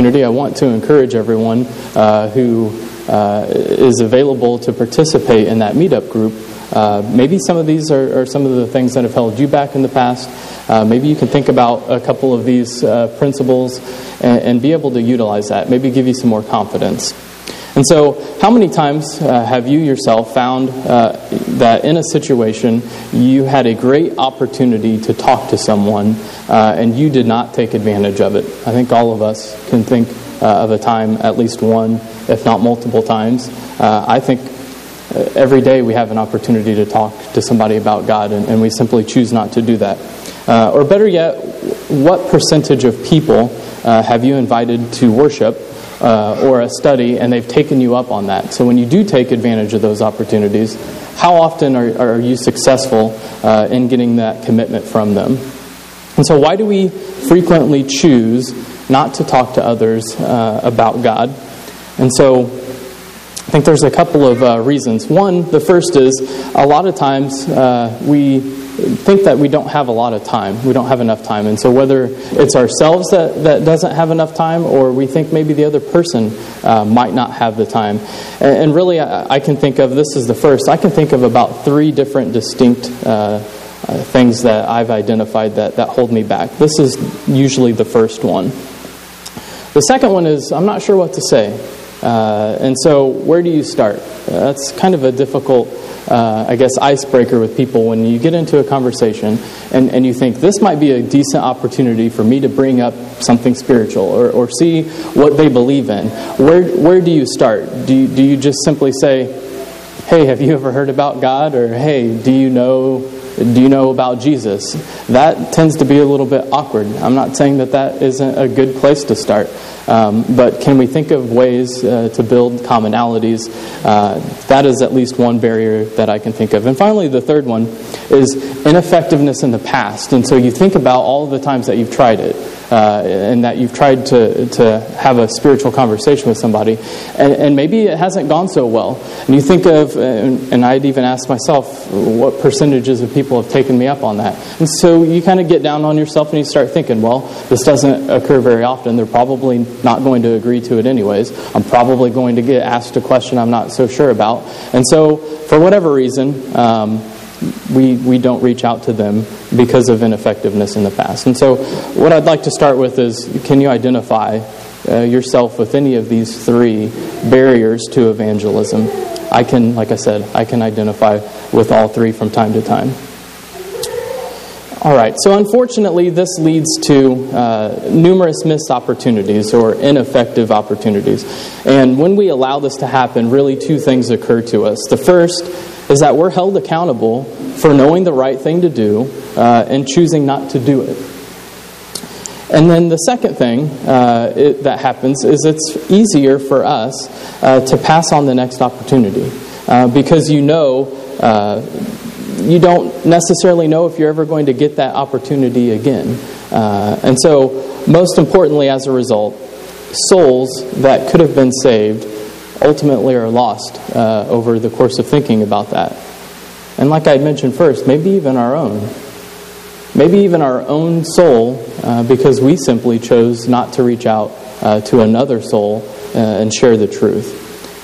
opportunity, I want to encourage everyone who is available to participate in that meetup group. Maybe some of these are some of the things that have held you back in the past. Maybe you can think about a couple of these principles and be able to utilize that. Maybe give you some more confidence. And so, how many times have you yourself found that in a situation you had a great opportunity to talk to someone and you did not take advantage of it? I think all of us can think of a time, at least one, if not multiple times. I think every day we have an opportunity to talk to somebody about God, and we simply choose not to do that. Or better yet, what percentage of people have you invited to worship or a study, and they've taken you up on that? So when you do take advantage of those opportunities, how often are you successful in getting that commitment from them? And so why do we frequently choose not to talk to others about God? And so I think there's a couple of reasons. One, the first is a lot of times we think that we don't have a lot of time. We don't have enough time. And so whether it's ourselves that doesn't have enough time, or we think maybe the other person might not have the time. And really, I can think of, this is the first, I can think of about 3 different distinct things that I've identified that hold me back. This is usually the first one. The second one is, I'm not sure what to say. And so where do you start? That's kind of a difficult icebreaker with people when you get into a conversation and you think this might be a decent opportunity for me to bring up something spiritual or see what they believe in. Where do you start? Do you just simply say, hey, have you ever heard about God? Or hey, do you know about Jesus? That tends to be a little bit awkward. I'm not saying that isn't a good place to start. But can we think of ways to build commonalities? That is at least one barrier that I can think of. And finally, the third one is ineffectiveness in the past. And so you think about all the times that you've tried it, and that you've tried to have a spiritual conversation with somebody, and maybe it hasn't gone so well. And you think of, and I'd even ask myself, what percentages of people have taken me up on that? And so you kind of get down on yourself and you start thinking, well, this doesn't occur very often. They're probably not going to agree to it anyways. I'm probably going to get asked a question I'm not so sure about. And so, for whatever reason, we don't reach out to them because of ineffectiveness in the past. And so what I'd like to start with is, can you identify yourself with any of these 3 barriers to evangelism? Like I said, I can identify with all 3 from time to time. All right, so unfortunately this leads to numerous missed opportunities or ineffective opportunities. And when we allow this to happen, really 2 things occur to us. The first is that we're held accountable for knowing the right thing to do and choosing not to do it. And then the second thing that happens is it's easier for us to pass on the next opportunity because you don't necessarily know if you're ever going to get that opportunity again. And so, most importantly, as a result, souls that could have been saved ultimately are lost over the course of thinking about that. And like I had mentioned first, maybe even our own. Maybe even our own soul, because we simply chose not to reach out to another soul and share the truth.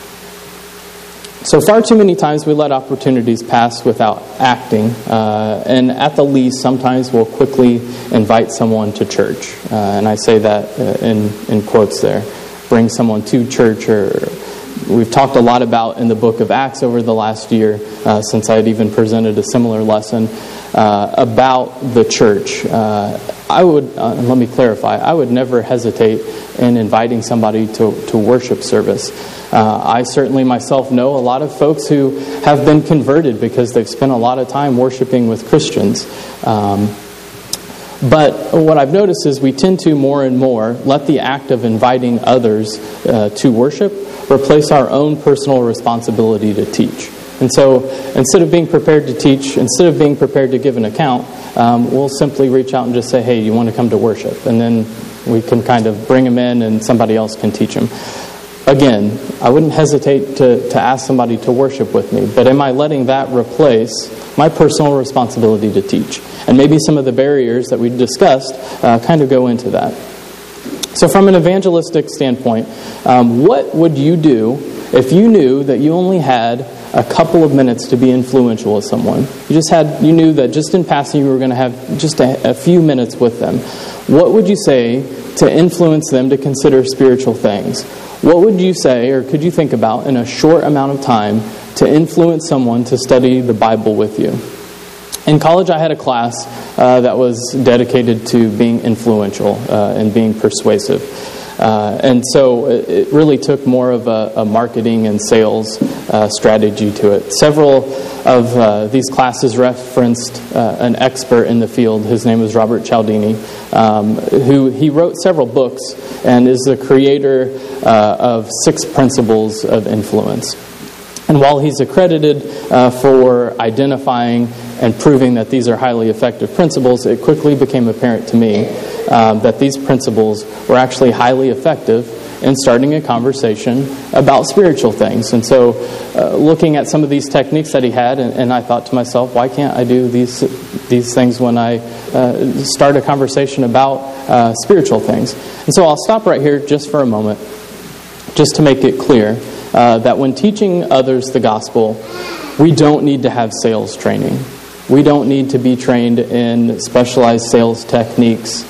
So far too many times we let opportunities pass without acting, and at the least sometimes we'll quickly invite someone to church. And I say that in quotes there. Bring someone to church, or we've talked a lot about in the book of Acts over the last year, since I had even presented a similar lesson about the church. Let me clarify, I would never hesitate in inviting somebody to worship service. I certainly myself know a lot of folks who have been converted because they've spent a lot of time worshiping with Christians. But what I've noticed is we tend to more and more let the act of inviting others to worship replace our own personal responsibility to teach. And so instead of being prepared to teach, instead of being prepared to give an account, we'll simply reach out and just say, hey, you want to come to worship? And then we can kind of bring them in and somebody else can teach them. Again, I wouldn't hesitate to ask somebody to worship with me, but am I letting that replace my personal responsibility to teach? And maybe some of the barriers that we discussed kind of go into that. So from an evangelistic standpoint, what would you do if you knew that you only had a couple of minutes to be influential with someone? You knew that just in passing you were going to have just a few minutes with them. What would you say to influence them to consider spiritual things? What would you say, or could you think about, in a short amount of time to influence someone to study the Bible with you? In college, I had a class that was dedicated to being influential and being persuasive. And so it really took more of a marketing and sales strategy to it. Several of these classes referenced an expert in the field. His name was Robert Cialdini, he wrote several books and is the creator of 6 Principles of Influence. And while he's accredited for identifying and proving that these are highly effective principles, it quickly became apparent to me that these principles were actually highly effective in starting a conversation about spiritual things. And so looking at some of these techniques that he had, and I thought to myself, why can't I do these things when I start a conversation about spiritual things? And so I'll stop right here just for a moment, just to make it clear that when teaching others the gospel, we don't need to have sales training. We don't need to be trained in specialized sales techniques.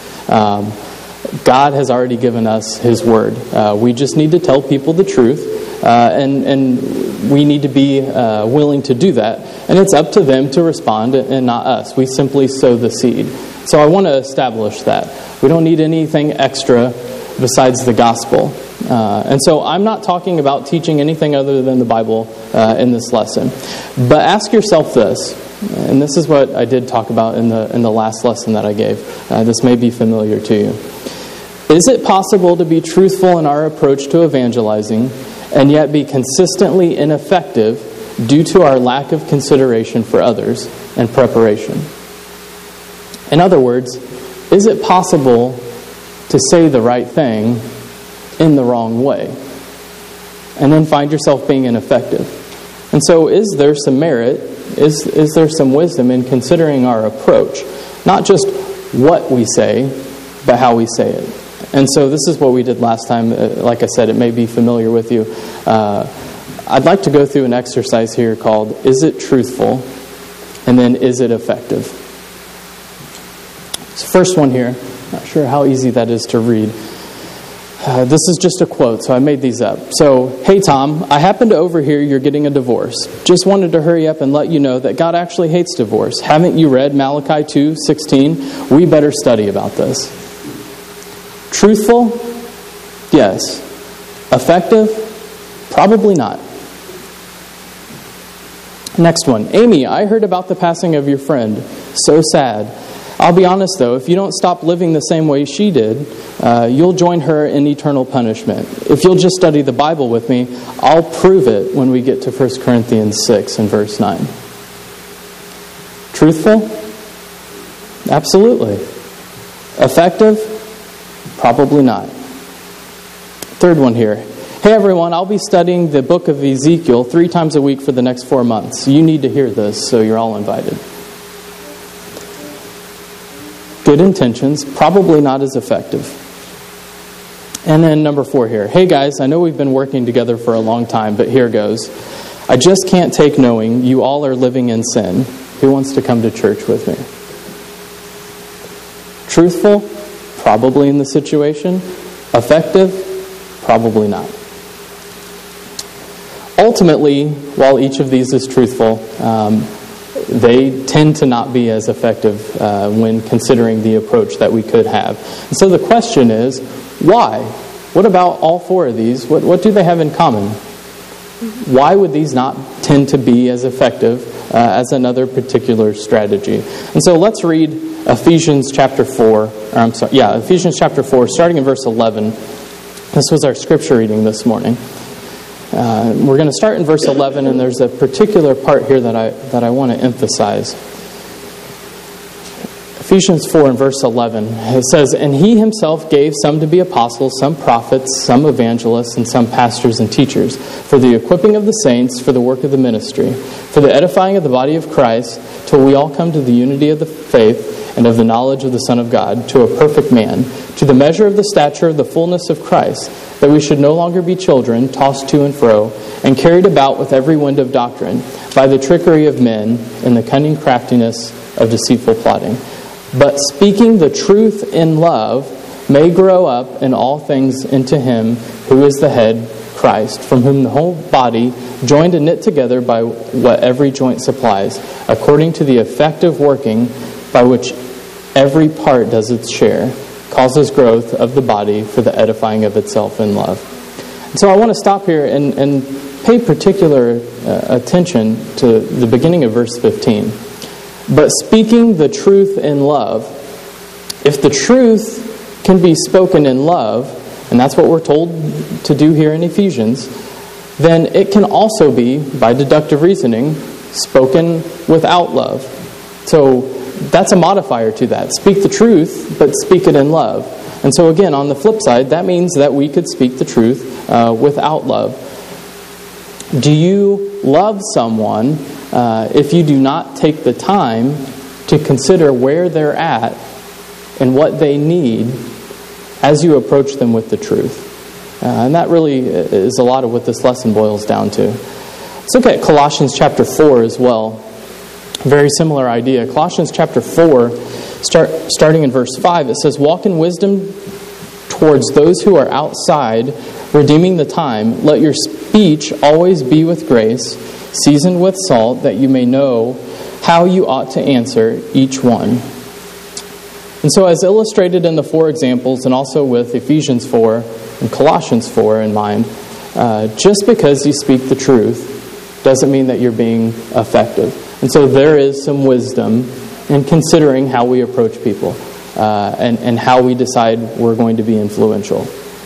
God has already given us His Word. We just need to tell people the truth, and we need to be willing to do that. And it's up to them to respond and not us. We simply sow the seed. So I want to establish that. We don't need anything extra besides the gospel. And so I'm not talking about teaching anything other than the Bible in this lesson. But ask yourself this, and this is what I did talk about in the last lesson that I gave. This may be familiar to you. Is it possible to be truthful in our approach to evangelizing and yet be consistently ineffective due to our lack of consideration for others and preparation? In other words, is it possible to say the right thing in the wrong way and then find yourself being ineffective? And so is there some merit, is there some wisdom in considering our approach? Not just what we say, but how we say it. And so this is what we did last time. Like I said, it may be familiar with you. I'd like to go through an exercise here called, is it truthful? And then, is it effective? So first one here, not sure how easy that is to read. This is just a quote, so I made these up. So, hey Tom, I happen to overhear you're getting a divorce. Just wanted to hurry up and let you know that God actually hates divorce. Haven't you read Malachi 2:16? We better study about this. Truthful? Yes. Effective? Probably not. Next one. Amy, I heard about the passing of your friend. So sad. I'll be honest though, if you don't stop living the same way she did, you'll join her in eternal punishment. If you'll just study the Bible with me, I'll prove it when we get to 1 Corinthians 6 and verse 9. Truthful? Absolutely. Effective? Probably not. Third one here. Hey everyone, I'll be studying the book of Ezekiel 3 times a week for the next 4 months. You need to hear this, so you're all invited. Good intentions, probably not as effective. And then number 4 here. Hey guys, I know we've been working together for a long time, but here goes. I just can't take knowing you all are living in sin. Who wants to come to church with me? Truthful? Probably in the situation. Effective? Probably not. Ultimately, while each of these is truthful, they tend to not be as effective when considering the approach that we could have. And so the question is, why? What about all 4 of these? What do they have in common? Why would these not tend to be as effective as another particular strategy? And so let's read Ephesians chapter 4, Ephesians chapter 4, starting in verse 11. This was our scripture reading this morning. We're going to start in verse 11, and there's a particular part here that I want to emphasize. Ephesians 4 and verse 11, it says, And He Himself gave some to be apostles, some prophets, some evangelists, and some pastors and teachers, for the equipping of the saints, for the work of the ministry, for the edifying of the body of Christ, till we all come to the unity of the faith and of the knowledge of the Son of God, to a perfect man, to the measure of the stature of the fullness of Christ, that we should no longer be children, tossed to and fro, and carried about with every wind of doctrine, by the trickery of men, and the cunning craftiness of deceitful plotting. But speaking the truth in love may grow up in all things into Him who is the head, Christ, from whom the whole body, joined and knit together by what every joint supplies, according to the effective working by which every part does its share, causes growth of the body for the edifying of itself in love. And so I want to stop here and pay particular attention to the beginning of verse 15. But speaking the truth in love, if the truth can be spoken in love, and that's what we're told to do here in Ephesians, then it can also be, by deductive reasoning, spoken without love. So that's a modifier to that. Speak the truth, but speak it in love. And so again, on the flip side, that means that we could speak the truth without love. Do you love someone if you do not take the time to consider where they're at and what they need as you approach them with the truth? And that really is a lot of what this lesson boils down to. Let's look at Colossians chapter 4 as well. Very similar idea. Colossians chapter 4, starting in verse 5, it says, "Walk in wisdom towards those who are outside, redeeming the time. Let your speech always be with grace, seasoned with salt, that you may know how you ought to answer each one." And so as illustrated in the four examples, and also with Ephesians 4 and Colossians 4 in mind, just because you speak the truth doesn't mean that you're being effective. And so there is some wisdom in considering how we approach people and how we decide we're going to be influential.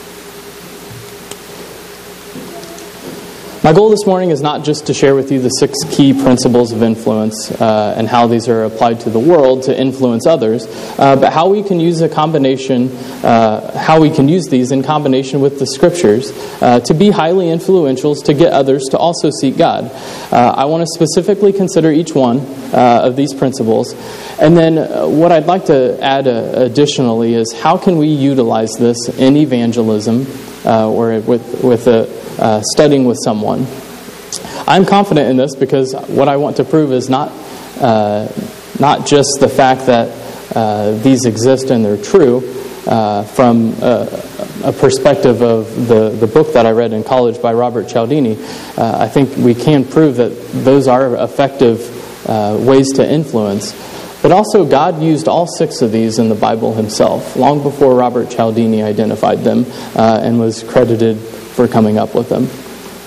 My goal this morning is not just to share with you the 6 key principles of influence and how these are applied to the world to influence others, but how we can use how we can use these in combination with the Scriptures to be highly influential, to get others to also seek God. I want to specifically consider each one of these principles, and then what I'd like to add additionally is how can we utilize this in evangelism or with studying with someone. I'm confident in this because what I want to prove is not just the fact that these exist and they're true from a perspective of the book that I read in college by Robert Cialdini. I think we can prove that those are effective ways to influence. But also God used all 6 of these in the Bible Himself, long before Robert Cialdini identified them and was credited for coming up with them.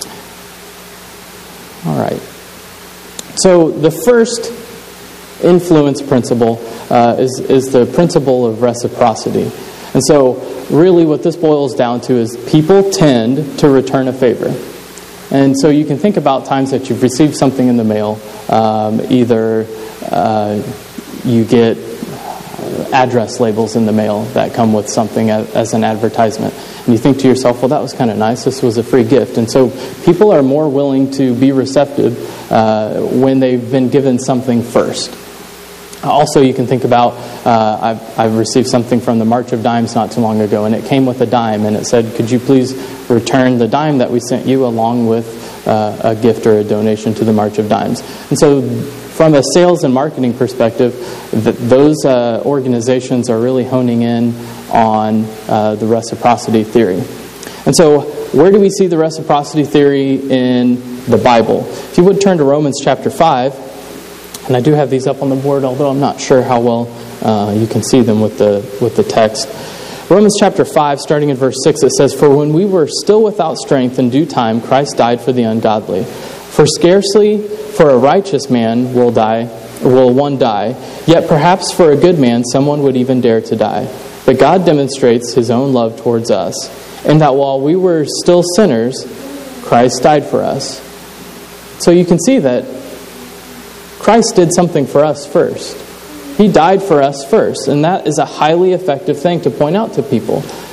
All right. So the first influence principle is the principle of reciprocity. And so really what this boils down to is people tend to return a favor. And so you can think about times that you've received something in the mail. Either you get address labels in the mail that come with something as an advertisement. And you think to yourself, well, that was kind of nice. This was a free gift. And so people are more willing to be receptive when they've been given something first. Also, you can think about, I've received something from the March of Dimes not too long ago, and it came with a dime, and it said, could you please return the dime that we sent you along with a gift or a donation to the March of Dimes. And so from a sales and marketing perspective, those organizations are really honing in on the reciprocity theory. And so where do we see the reciprocity theory in the Bible? If you would turn to Romans chapter 5, and I do have these up on the board, although I'm not sure how well you can see them with the text. Romans chapter 5, starting in verse 6, it says, "For when we were still without strength in due time, Christ died for the ungodly. For scarcely for a righteous man will one die, yet perhaps for a good man someone would even dare to die. But God demonstrates His own love towards us, in that while we were still sinners, Christ died for us." So you can see that Christ did something for us first. He died for us first, and that is a highly effective thing to point out to people.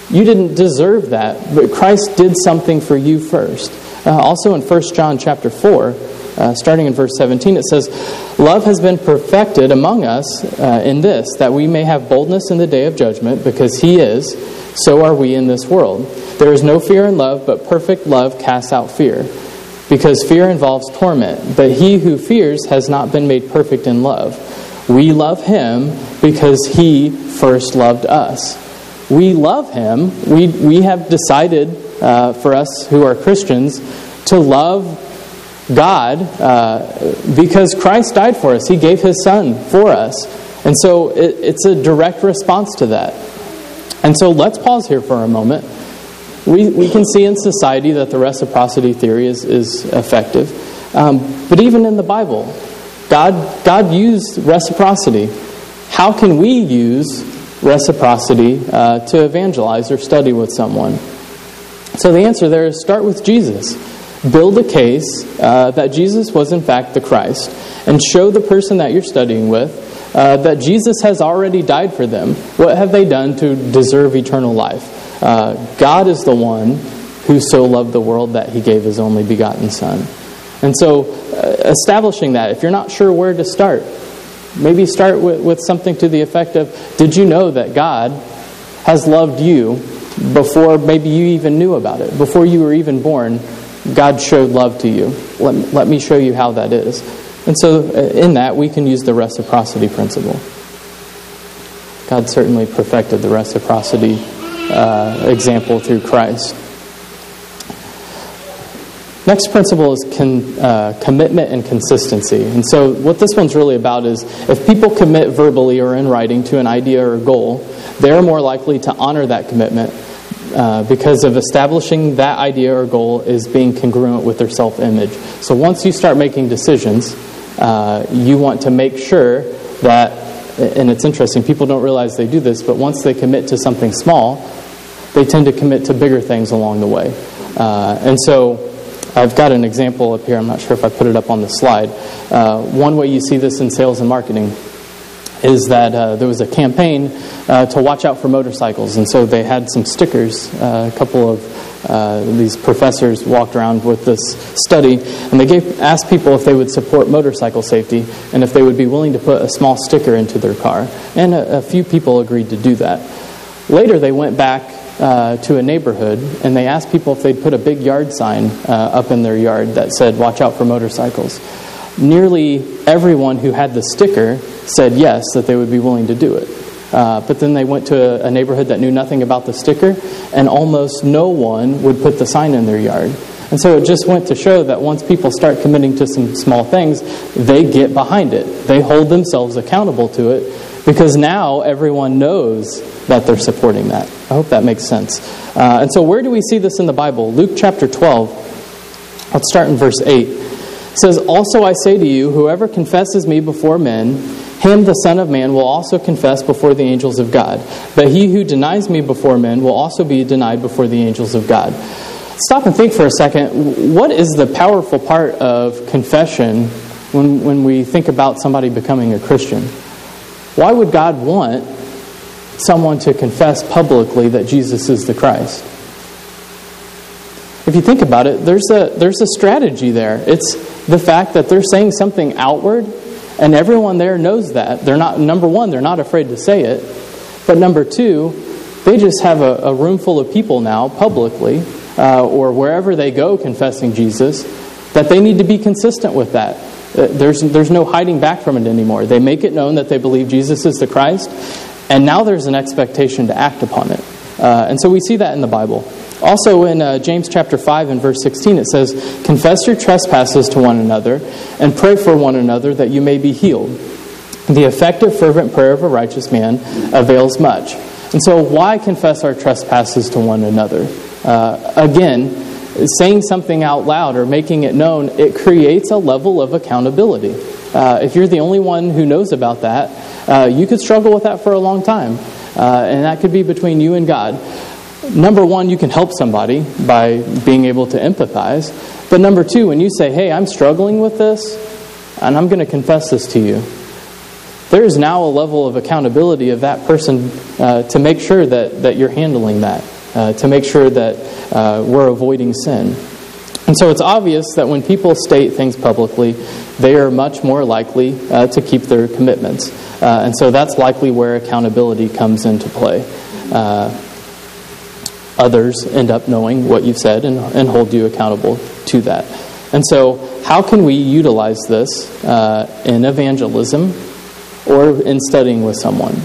You didn't deserve that, but Christ did something for you first. Also in 1 John chapter 4, starting in verse 17, it says, "Love has been perfected among us in this, that we may have boldness in the day of judgment, because He is, so are we in this world. There is no fear in love, but perfect love casts out fear, because fear involves torment. But he who fears has not been made perfect in love. We love Him because He first loved us." We love Him. We have decided, for us who are Christians, to love God because Christ died for us. He gave His Son for us. And so it's a direct response to that. And so let's pause here for a moment. We can see in society that the reciprocity theory is effective. But even in the Bible, God used reciprocity. How can we use reciprocity to evangelize or study with someone? So the answer there is start with Jesus. Build a case that Jesus was in fact the Christ, and show the person that you're studying with that Jesus has already died for them. What have they done to deserve eternal life? God is the one who so loved the world that He gave His only begotten Son. And so establishing that, if you're not sure where to start, maybe start with something to the effect of, did you know that God has loved you before maybe you even knew about it? Before you were even born, God showed love to you. Let me show you how that is. And so in that, we can use the reciprocity principle. God certainly perfected the reciprocity example through Christ. Next principle is commitment and consistency. And so what this one's really about is if people commit verbally or in writing to an idea or goal, they're more likely to honor that commitment because of establishing that idea or goal is being congruent with their self-image. So once you start making decisions, you want to make sure that, and it's interesting, people don't realize they do this, but once they commit to something small, they tend to commit to bigger things along the way. And so I've got an example up here. I'm not sure if I put it up on the slide. One way you see this in sales and marketing is that there was a campaign to watch out for motorcycles. And so they had some stickers. A couple of these professors walked around with this study, and they asked people if they would support motorcycle safety and if they would be willing to put a small sticker into their car. And a few people agreed to do that. Later they went back to a neighborhood, and they asked people if they'd put a big yard sign up in their yard that said, "Watch out for motorcycles." Nearly everyone who had the sticker said yes, that they would be willing to do it. But then they went to a neighborhood that knew nothing about the sticker, and almost no one would put the sign in their yard. And so it just went to show that once people start committing to some small things, they get behind it. They hold themselves accountable to it, because now everyone knows that they're supporting that. I hope that makes sense. And so where do we see this in the Bible? Luke chapter 12. Let's start in verse 8. It says, "Also I say to you, whoever confesses me before men, him the Son of Man will also confess before the angels of God. But he who denies me before men will also be denied before the angels of God." Stop and think for a second. What is the powerful part of confession when we think about somebody becoming a Christian? Why would God want someone to confess publicly that Jesus is the Christ? If you think about it, there's a strategy there. It's the fact that they're saying something outward, and everyone there knows that. They're not, number one, they're not afraid to say it. But number two, they just have a room full of people now, publicly, or wherever they go confessing Jesus, that they need to be consistent with that. There's no hiding back from it anymore. They make it known that they believe Jesus is the Christ, and now there's an expectation to act upon it. And so we see that in the Bible. Also in James chapter 5 and verse 16 it says, "Confess your trespasses to one another and pray for one another that you may be healed. The effective fervent prayer of a righteous man avails much." And so why confess our trespasses to one another? Again, saying something out loud or making it known, it creates a level of accountability. If you're the only one who knows about that, you could struggle with that for a long time. And that could be between you and God. Number one, you can help somebody by being able to empathize. But number two, when you say, "Hey, I'm struggling with this, and I'm going to confess this to you," there is now a level of accountability of that person to make sure that you're handling that. to make sure that we're avoiding sin. And so it's obvious that when people state things publicly, they are much more likely to keep their commitments. And so that's likely where accountability comes into play. Others end up knowing what you've said and hold you accountable to that. And so how can we utilize this in evangelism or in studying with someone?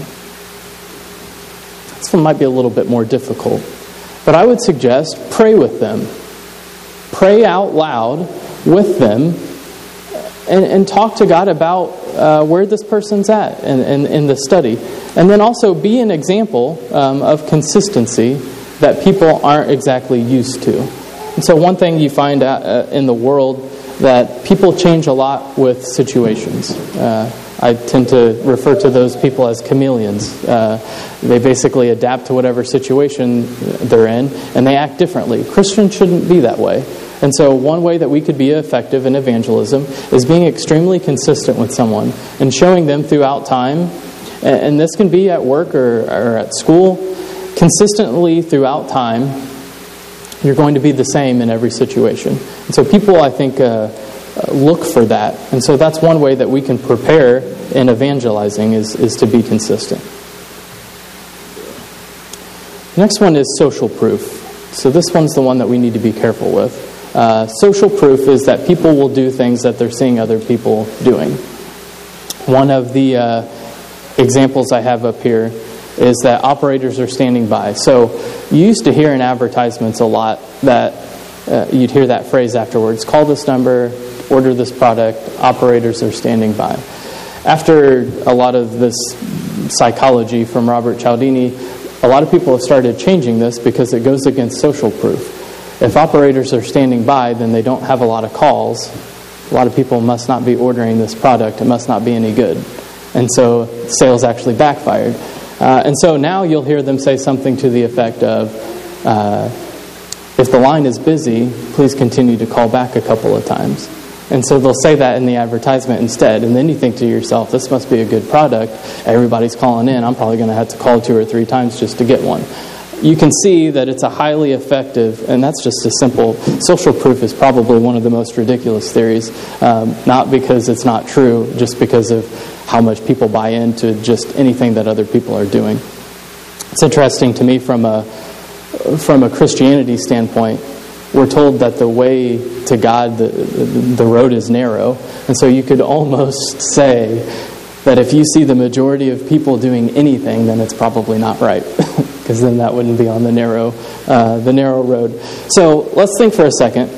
This one might be a little bit more difficult. But I would suggest pray with them. Pray out loud with them and talk to God about where this person's at in the study. And then also be an example of consistency that people aren't exactly used to. And so one thing you find out in the world, that people change a lot with situations. I tend to refer to those people as chameleons. They basically adapt to whatever situation they're in, and they act differently. Christians shouldn't be that way. And so one way that we could be effective in evangelism is being extremely consistent with someone and showing them throughout time, and this can be at work or at school, consistently throughout time, you're going to be the same in every situation. And so people, I think, look for that. And so that's one way that we can prepare in evangelizing is to be consistent. The next one is social proof. So this one's the one that we need to be careful with. Social proof is that people will do things that they're seeing other people doing. One of the examples I have up here is that operators are standing by. So you used to hear in advertisements a lot that you'd hear that phrase afterwards, call this number, order this product, operators are standing by. After a lot of this psychology from Robert Cialdini, a lot of people have started changing this because it goes against social proof. If operators are standing by, then they don't have a lot of calls. A lot of people must not be ordering this product. It must not be any good. And so sales actually backfired. And so now you'll hear them say something to the effect of, if the line is busy, please continue to call back a couple of times. And so they'll say that in the advertisement instead. And then you think to yourself, this must be a good product. Everybody's calling in. I'm probably going to have to call 2 or 3 times just to get one. You can see that it's a highly effective, and that's just a simple, social proof is probably one of the most ridiculous theories, not because it's not true, just because of how much people buy into just anything that other people are doing. It's interesting to me from a Christianity standpoint. We're told that the way to God, the road is narrow, and so you could almost say that if you see the majority of people doing anything, then it's probably not right. Because then that wouldn't be on the narrow road. So let's think for a second.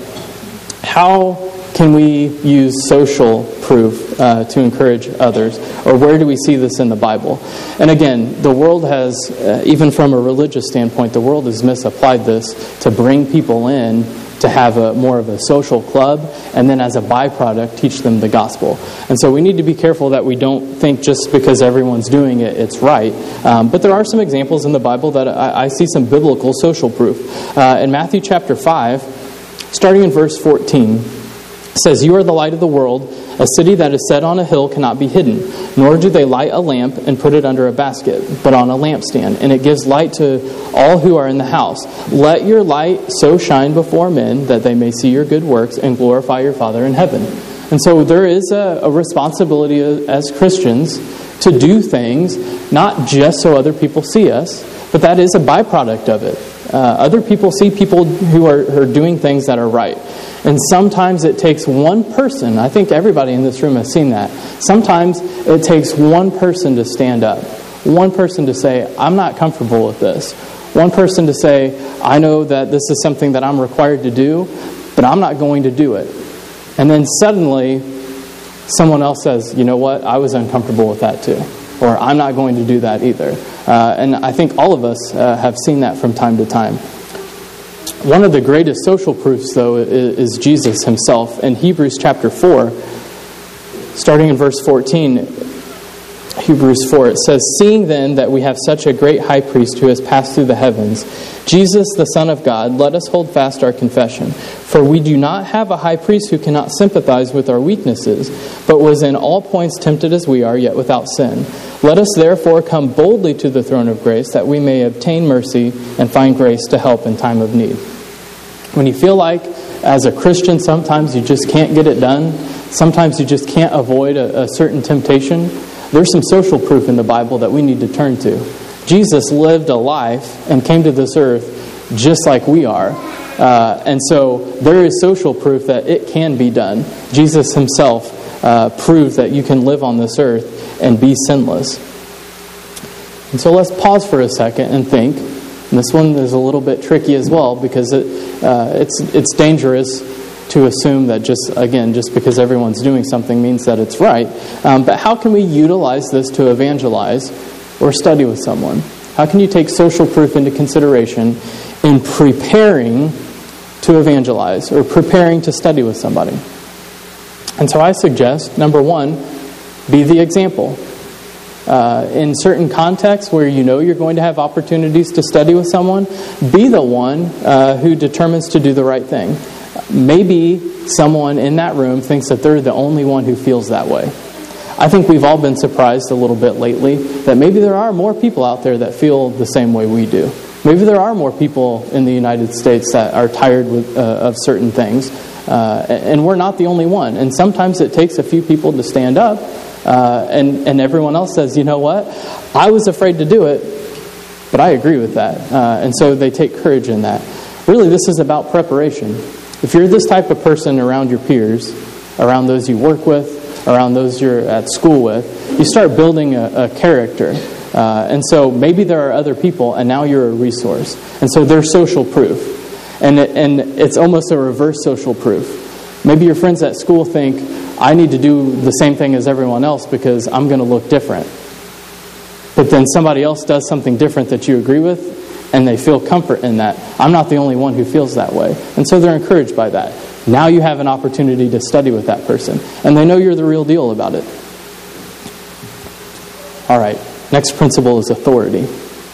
How can we use social proof to encourage others? Or where do we see this in the Bible? And again, the world has, even from a religious standpoint, the world has misapplied this to bring people in to have more of a social club, and then as a byproduct, teach them the gospel. And so we need to be careful that we don't think just because everyone's doing it, it's right. But there are some examples in the Bible that I see some biblical social proof. In Matthew chapter 5, starting in verse 14, it says, "You are the light of the world. A city that is set on a hill cannot be hidden, nor do they light a lamp and put it under a basket, but on a lampstand, and it gives light to all who are in the house. Let your light so shine before men that they may see your good works and glorify your Father in heaven." And so there is a responsibility as Christians to do things, not just so other people see us, but that is a byproduct of it. Other people see people who are doing things that are right. And sometimes it takes one person. I think everybody in this room has seen that. Sometimes it takes one person to stand up. One person to say, I'm not comfortable with this. One person to say, I know that this is something that I'm required to do, but I'm not going to do it. And then suddenly, someone else says, you know what, I was uncomfortable with that too. Or I'm not going to do that either. And I think all of us have seen that from time to time. One of the greatest social proofs, though, is Jesus himself. In Hebrews chapter 4, starting in verse 14, Hebrews 4, it says, "Seeing then that we have such a great high priest who has passed through the heavens, Jesus, the Son of God, let us hold fast our confession. For we do not have a high priest who cannot sympathize with our weaknesses, but was in all points tempted as we are, yet without sin. Let us therefore come boldly to the throne of grace, that we may obtain mercy and find grace to help in time of need." When you feel like, as a Christian, sometimes you just can't get it done, sometimes you just can't avoid a certain temptation, there's some social proof in the Bible that we need to turn to. Jesus lived a life and came to this earth just like we are. And so there is social proof that it can be done. Jesus himself proved that you can live on this earth and be sinless. And so let's pause for a second and think. And this one is a little bit tricky as well, because it's dangerous to assume that just because everyone's doing something means that it's right. But how can we utilize this to evangelize or study with someone? How can you take social proof into consideration in preparing to evangelize or preparing to study with somebody? And so I suggest, number one, be the example. In certain contexts where you know you're going to have opportunities to study with someone, be the one who determines to do the right thing. Maybe someone in that room thinks that they're the only one who feels that way. I think we've all been surprised a little bit lately that maybe there are more people out there that feel the same way we do. Maybe there are more people in the United States that are tired of certain things, and we're not the only one. And sometimes it takes a few people to stand up, and everyone else says, you know what, I was afraid to do it, but I agree with that. And so they take courage in that. Really, this is about preparation. If you're this type of person around your peers, around those you work with, around those you're at school with, you start building a character. And so maybe there are other people, and now you're a resource. And so there's social proof. And it's almost a reverse social proof. Maybe your friends at school think, I need to do the same thing as everyone else because I'm going to look different. But then somebody else does something different that you agree with, and they feel comfort in that. I'm not the only one who feels that way. And so they're encouraged by that. Now you have an opportunity to study with that person. And they know you're the real deal about it. All right. Next principle is authority.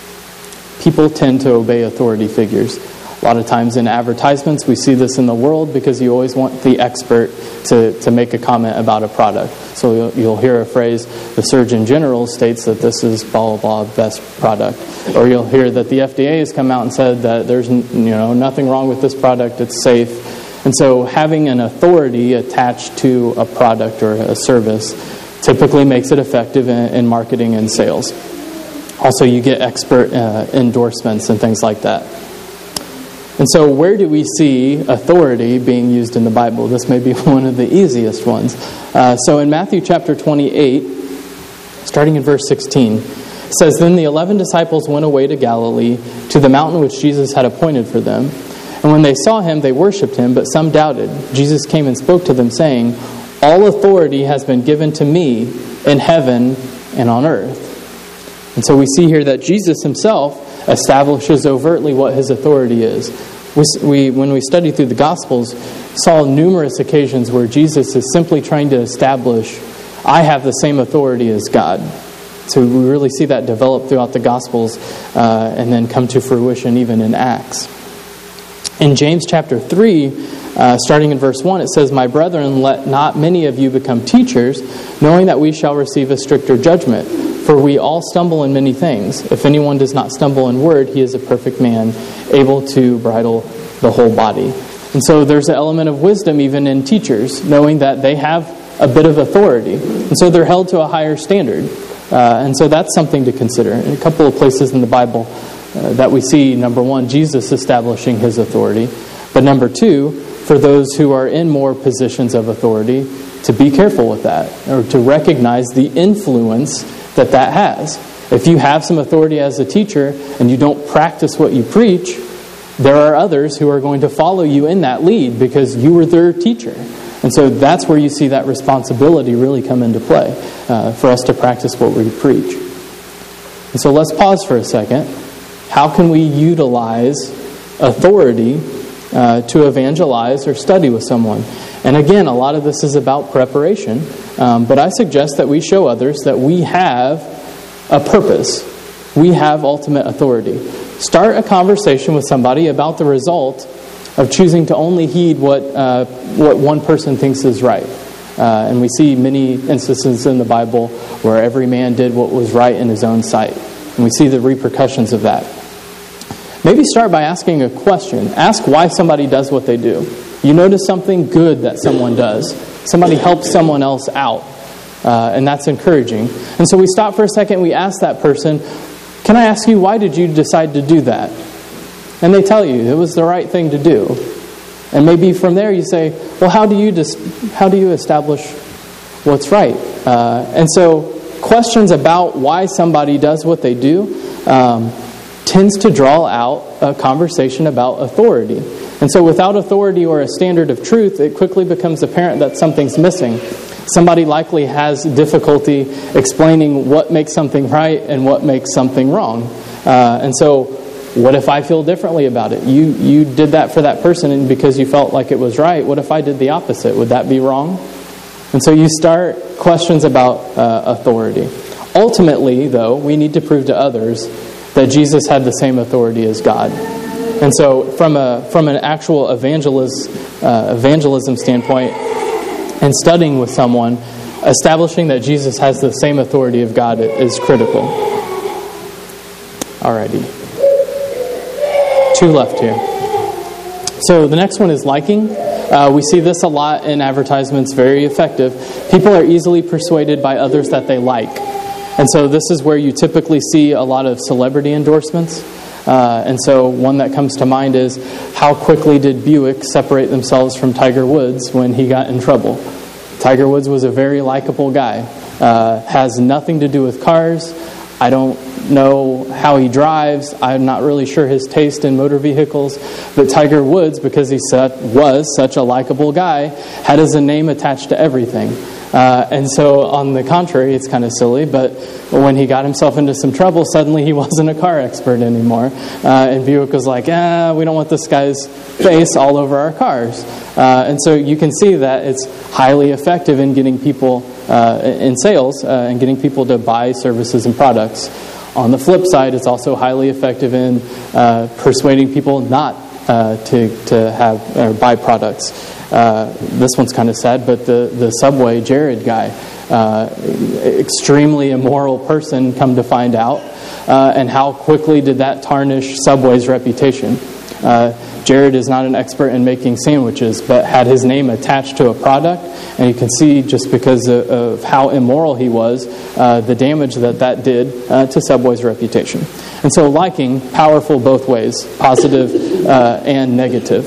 People tend to obey authority figures. A lot of times in advertisements, we see this in the world because you always want the expert to make a comment about a product. So you'll hear a phrase, the Surgeon General states that this is blah, blah, blah, best product. Or you'll hear that the FDA has come out and said that there's nothing wrong with this product, it's safe. And so having an authority attached to a product or a service typically makes it effective in marketing and sales. Also, you get expert endorsements and things like that. And so where do we see authority being used in the Bible? This may be one of the easiest ones. So in Matthew chapter 28, starting in verse 16, it says, "Then the 11 disciples went away to Galilee, to the mountain which Jesus had appointed for them. And when they saw him, they worshipped him, but some doubted. Jesus came and spoke to them, saying, 'All authority has been given to me in heaven and on earth.'" And so we see here that Jesus himself establishes overtly what his authority is. When we study through the Gospels, saw numerous occasions where Jesus is simply trying to establish, I have the same authority as God. So we really see that develop throughout the Gospels and then come to fruition even in Acts. In James chapter 3, starting in verse 1, it says, "My brethren, let not many of you become teachers, knowing that we shall receive a stricter judgment. For we all stumble in many things. If anyone does not stumble in word, he is a perfect man, able to bridle the whole body." And so there's an element of wisdom even in teachers, knowing that they have a bit of authority. And so they're held to a higher standard. And so that's something to consider. In a couple of places in the Bible that we see, number one, Jesus establishing his authority. But number two, for those who are in more positions of authority, to be careful with that, or to recognize the influence that has. If you have some authority as a teacher and you don't practice what you preach, there are others who are going to follow you in that lead because you were their teacher. And so that's where you see that responsibility really come into play for us to practice what we preach. And so let's pause for a second. How can we utilize authority to evangelize or study with someone. And again, a lot of this is about preparation, but I suggest that we show others that we have a purpose. We have ultimate authority. Start a conversation with somebody about the result of choosing to only heed what one person thinks is right. And we see many instances in the Bible where every man did what was right in his own sight. And we see the repercussions of that. Maybe start by asking a question. Ask why somebody does what they do. You notice something good that someone does. Somebody helps someone else out. And that's encouraging. And so we stop for a second, we ask that person, can I ask you, why did you decide to do that? And they tell you it was the right thing to do. And maybe from there you say, well, how do you establish what's right? And so questions about why somebody does what they do tends to draw out a conversation about authority. And so without authority or a standard of truth, it quickly becomes apparent that something's missing. Somebody likely has difficulty explaining what makes something right and what makes something wrong. And so what if I feel differently about it? You did that for that person and because you felt like it was right. What if I did the opposite? Would that be wrong? And so you start questions about authority. Ultimately, though, we need to prove to others that Jesus had the same authority as God. And so from an actual evangelism standpoint and studying with someone, establishing that Jesus has the same authority of God is critical. Alrighty. 2 left here. So the next one is liking. We see this a lot in advertisements, very effective. People are easily persuaded by others that they like. And so this is where you typically see a lot of celebrity endorsements. And so one that comes to mind is, how quickly did Buick separate themselves from Tiger Woods when he got in trouble? Tiger Woods was a very likable guy. Has nothing to do with cars. I don't know how he drives. I'm not really sure his taste in motor vehicles. But Tiger Woods, because he was such a likable guy, had his name attached to everything. And so on the contrary, it's kind of silly, but when he got himself into some trouble, suddenly he wasn't a car expert anymore. And Buick was like, we don't want this guy's face all over our cars. And so you can see that it's highly effective in getting people in sales and getting people to buy services and products. On the flip side, it's also highly effective in persuading people not to have or buy products. This one's kind of sad, but the Subway Jared guy, extremely immoral person, come to find out, and how quickly did that tarnish Subway's reputation. Jared is not an expert in making sandwiches, but had his name attached to a product, and you can see just because of how immoral he was, the damage that did to Subway's reputation. And so liking, powerful both ways, positive and negative.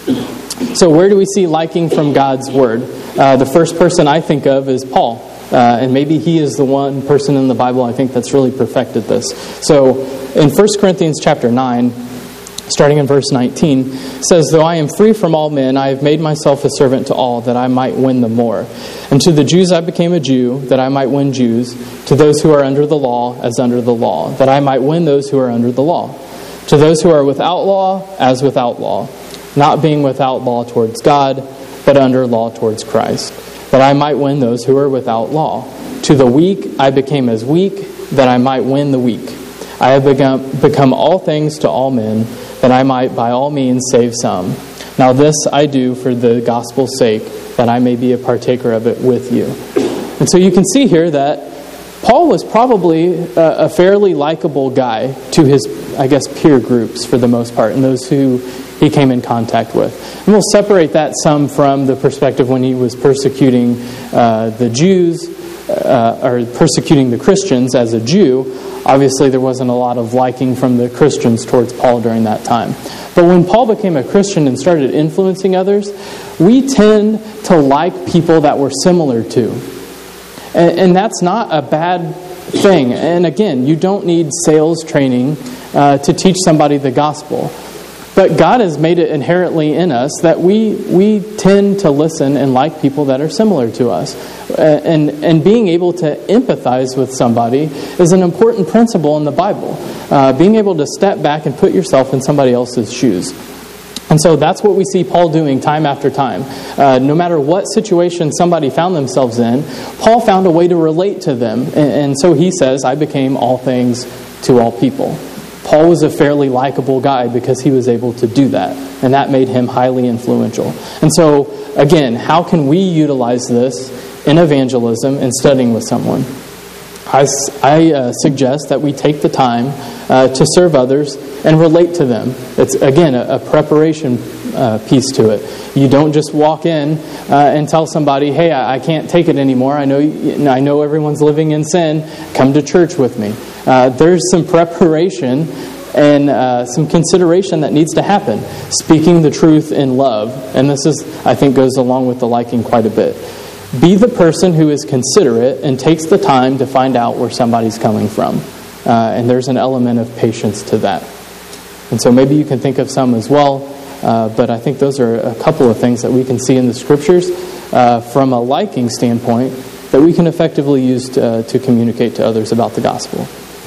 So where do we see liking from God's Word? The first person I think of is Paul. And maybe he is the one person in the Bible I think that's really perfected this. So in 1 Corinthians chapter 9, starting in verse 19, it says, "Though I am free from all men, I have made myself a servant to all, that I might win the more. And to the Jews I became a Jew, that I might win Jews. To those who are under the law, as under the law, that I might win those who are under the law. To those who are without law, as without law, not being without law towards God, but under law towards Christ, that I might win those who are without law. To the weak I became as weak, that I might win the weak. I have become all things to all men, that I might by all means save some. Now this I do for the gospel's sake, that I may be a partaker of it with you." And so you can see here that Paul was probably a fairly likable guy to his, peer groups for the most part, and those who he came in contact with. And we'll separate that some from the perspective when he was persecuting the Jews, or persecuting the Christians as a Jew. Obviously, there wasn't a lot of liking from the Christians towards Paul during that time. But when Paul became a Christian and started influencing others, we tend to like people that we're similar to. And that's not a bad thing. And again, you don't need sales training to teach somebody the gospel. But God has made it inherently in us that we tend to listen and like people that are similar to us. And being able to empathize with somebody is an important principle in the Bible. Being able to step back and put yourself in somebody else's shoes. And so that's what we see Paul doing time after time. No matter what situation somebody found themselves in, Paul found a way to relate to them. And so he says, I became all things to all people. Paul was a fairly likable guy because he was able to do that. And that made him highly influential. And so, again, how can we utilize this in evangelism and studying with someone? I suggest that we take the time to serve others and relate to them. It's, again, a preparation piece to it. You don't just walk in and tell somebody, hey, I can't take it anymore. I know everyone's living in sin. Come to church with me. There's some preparation and some consideration that needs to happen. Speaking the truth in love. And this I think, goes along with the liking quite a bit. Be the person who is considerate and takes the time to find out where somebody's coming from. And there's an element of patience to that. And so maybe you can think of some as well. But I think those are a couple of things that we can see in the Scriptures from a liking standpoint that we can effectively use to communicate to others about the gospel.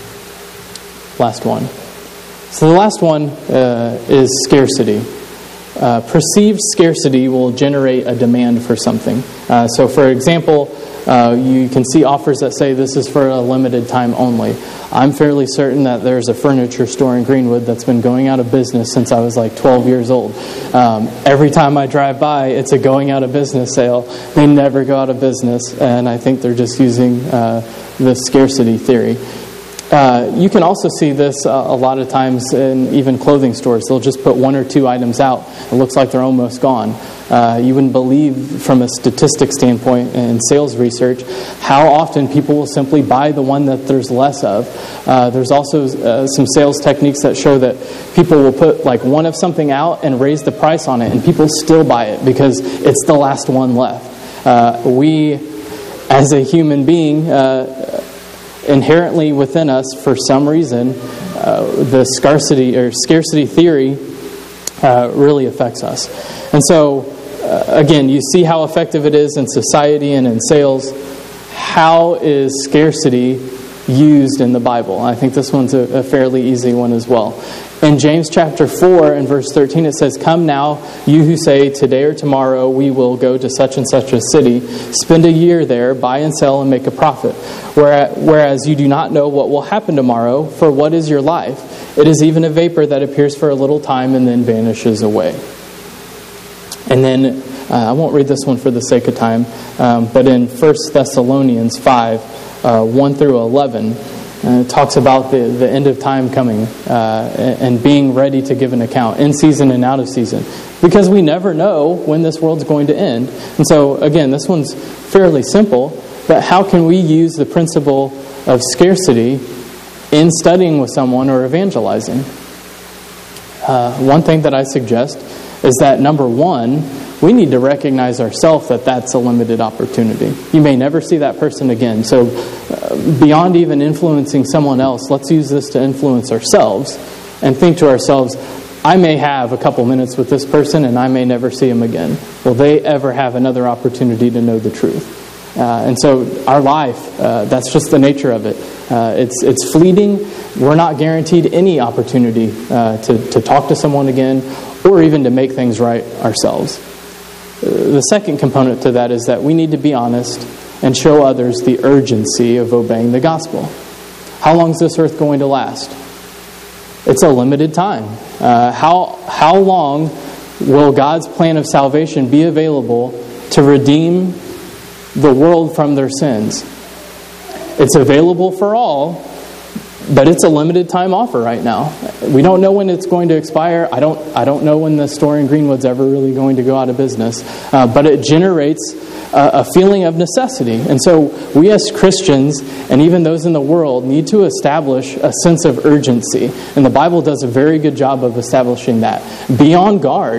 Last one. So the last one is scarcity. Perceived scarcity will generate a demand for something. So for example, you can see offers that say this is for a limited time only. I'm fairly certain that there's a furniture store in Greenwood that's been going out of business since I was like 12 years old. Every time I drive by, it's a going out of business sale. They never go out of business, and I think they're just using the scarcity theory. You can also see this a lot of times in even clothing stores. They'll just put one or two items out. It looks like they're almost gone. You wouldn't believe from a statistic standpoint in sales research how often people will simply buy the one that there's less of. There's also some sales techniques that show that people will put like one of something out and raise the price on it, and people still buy it because it's the last one left. We, as a human being, inherently within us, for some reason, the scarcity theory really affects us. And so, again, you see how effective it is in society and in sales. How is scarcity used in the Bible? I think this one's a fairly easy one as well. In James chapter 4 and verse 13, it says, "Come now, you who say, today or tomorrow we will go to such and such a city, spend a year there, buy and sell and make a profit. Whereas you do not know what will happen tomorrow, for what is your life? It is even a vapor that appears for a little time and then vanishes away." And then, I won't read this one for the sake of time, but in 1 Thessalonians 5, 1 through 11, it talks about the end of time coming and being ready to give an account, in season and out of season. Because we never know when this world's going to end. And so, again, this one's fairly simple, but how can we use the principle of scarcity in studying with someone or evangelizing? One thing that I suggest is that, number one, we need to recognize ourselves that that's a limited opportunity. You may never see that person again. So beyond even influencing someone else, let's use this to influence ourselves and think to ourselves, I may have a couple minutes with this person and I may never see him again. Will they ever have another opportunity to know the truth? And so our life, that's just the nature of it. It's fleeting. We're not guaranteed any opportunity to talk to someone again or even to make things right ourselves. The second component to that is that we need to be honest and show others the urgency of obeying the gospel. How long is this earth going to last? It's a limited time. How long will God's plan of salvation be available to redeem the world from their sins? It's available for all, but it's a limited time offer right now. We don't know when it's going to expire. I don't know when the store in Greenwood's ever really going to go out of business. But it generates a feeling of necessity. And so we as Christians, and even those in the world, need to establish a sense of urgency. And the Bible does a very good job of establishing that. Be on guard.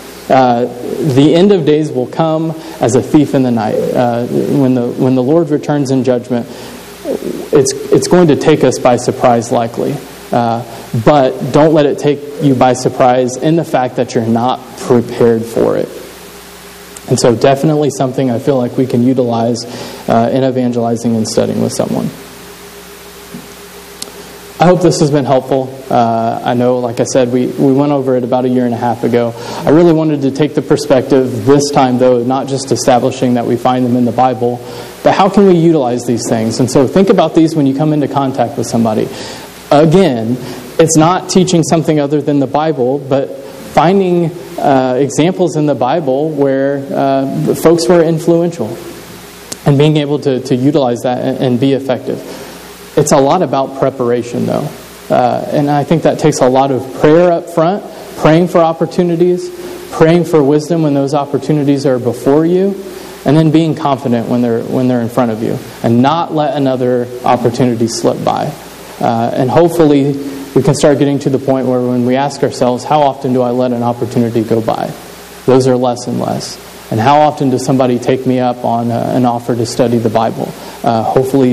The end of days will come as a thief in the night. When the Lord returns in judgment, it's going to take us by surprise, likely. But don't let it take you by surprise in the fact that you're not prepared for it. And so definitely something I feel like we can utilize in evangelizing and studying with someone. I hope this has been helpful. I know, like I said, we went over it about 1.5 years ago. I really wanted to take the perspective this time, though, not just establishing that we find them in the Bible, but how can we utilize these things? And so think about these when you come into contact with somebody. Again, it's not teaching something other than the Bible, but finding examples in the Bible where folks were influential and being able to utilize that and be effective. It's a lot about preparation, though. And I think that takes a lot of prayer up front, praying for opportunities, praying for wisdom when those opportunities are before you, and then being confident when they're in front of you, and not let another opportunity slip by. And hopefully we can start getting to the point where when we ask ourselves, how often do I let an opportunity go by? Those are less and less. And how often does somebody take me up on an offer to study the Bible? Hopefully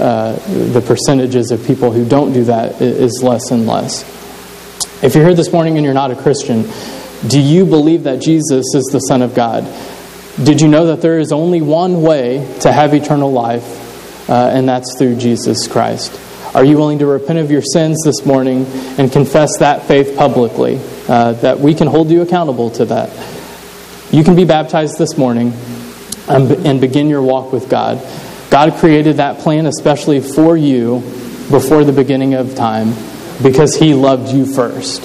the percentages of people who don't do that is less and less. If you're here this morning and you're not a Christian, do you believe that Jesus is the Son of God? Did you know that there is only one way to have eternal life, and that's through Jesus Christ? Are you willing to repent of your sins this morning and confess that faith publicly, that we can hold you accountable to that? You can be baptized this morning and begin your walk with God. God created that plan especially for you before the beginning of time because He loved you first.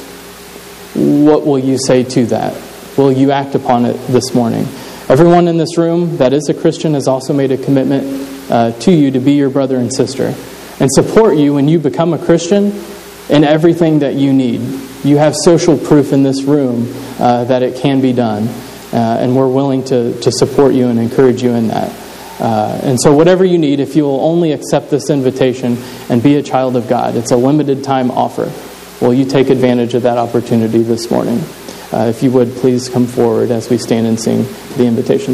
What will you say to that? Will you act upon it this morning? Everyone in this room that is a Christian has also made a commitment to you to be your brother and sister and support you when you become a Christian in everything that you need. You have social proof in this room that it can be done. And we're willing to support you and encourage you in that. And so whatever you need, if you will only accept this invitation and be a child of God, it's a limited time offer. Will you take advantage of that opportunity this morning? If you would, please come forward as we stand and sing the invitation.